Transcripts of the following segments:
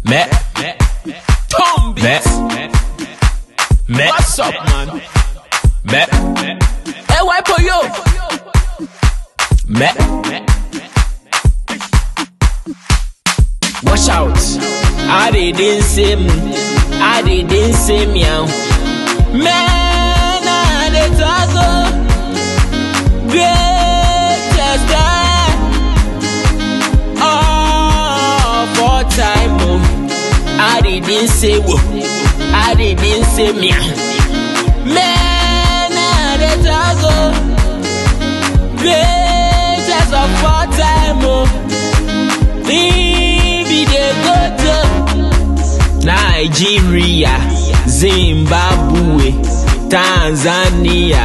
Tom Beats. What's up, man? Hey, why for you? Watch out. I didn't say me. Man, I did talk. Greatest time. Oh, for time. I didn't say whoa. I didn't say me. Man, I did talk. Greatest of all time. Baby, they go to Nigeria, Zimbabwe, Tanzania,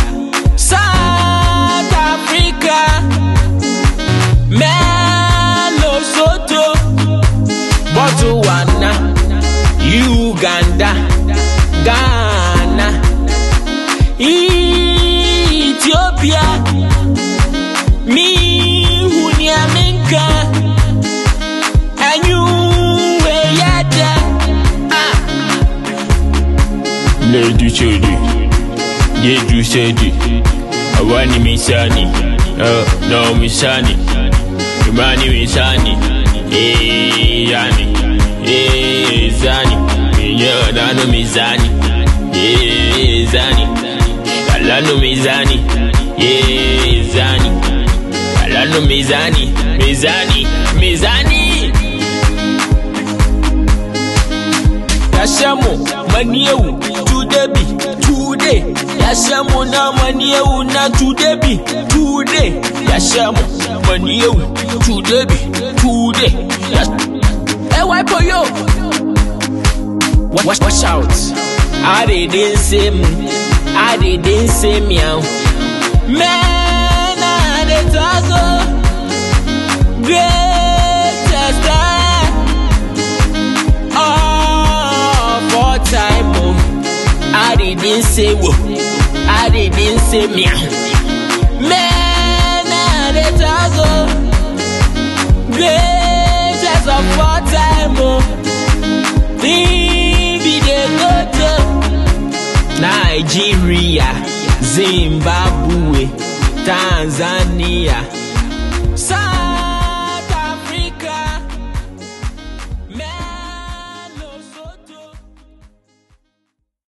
South Africa, Lesotho, Botswana, Uganda, Ghana, Ethiopia, Hunyamenka, and you were yada. Lady Chedi, Yedu Chedi, Awani Misani, no Misani, Imani Misani, Yani, Zani, Yodano Mizani, Zani, Alano Mizani, Zani, Alano Mizani, Mizani. Yashamo, Manieu, today. Yashamo na Manieu na today. Yashamo, Manieu, today. Hey, why for you? Watch out. I didn't say me. Man, I did talk. Greatest time. Oh, for time. I didn't say whoa. I didn't say me. Man, I did talk. Greatest of all time. Baby, they go to Nigeria, Zimbabwe, Tanzania.